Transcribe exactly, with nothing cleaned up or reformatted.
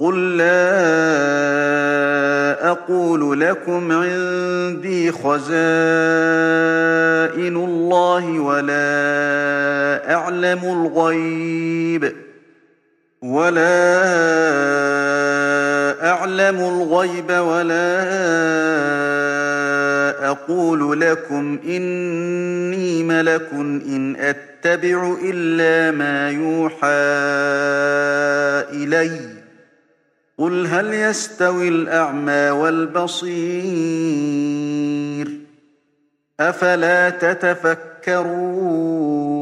قُل لَّا أَقُولُ لَكُمْ عِندِي خَزَائِنُ اللَّهِ وَلَا أَعْلَمُ الْغَيْبَ وَلَا وَلَا أَقُولُ لَكُمْ إِنِّي مَلَكٌ إِنْ أَتَّبِعُ إِلَّا مَا يُوحَىٰ إِلَيَّ ۚ قُلْ هَلْ يَسْتَوِي الْأَعْمَىٰ وَالْبَصِيرُ ۚ أَفَلَا تَتَفَكَّرُونَ